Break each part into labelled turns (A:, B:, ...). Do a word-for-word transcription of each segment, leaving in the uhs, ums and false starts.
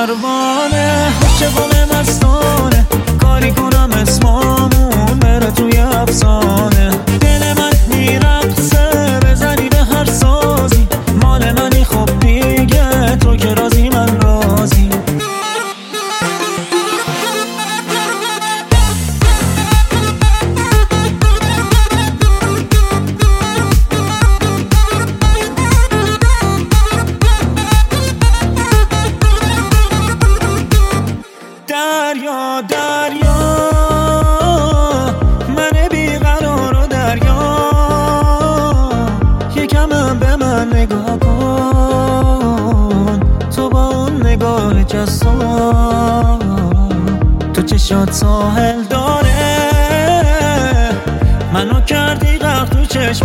A: پروانه عاشقانه مستانه کاری کنم اسمامون بره توی افسانه دل من میرقصه بزنی به هر سازی مال منی خب دیگه تو که رازی من رازی دریا دریا من بیقرار و دریا یکم به من نگاه کن تو با اون نگاه جسام تو چشات ساحل داره منو کردی غرق تو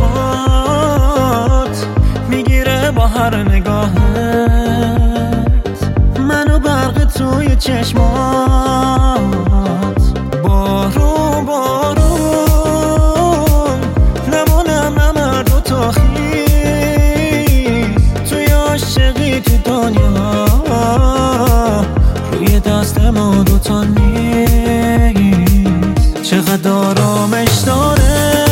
A: چشمات میگیره با هر نگاهت منو برق توی چشمات بارون بارون نمونم نمرد و تا خیز توی عاشقی تو دنیا روی دست ما دوتا نیست چقدر آرامش داره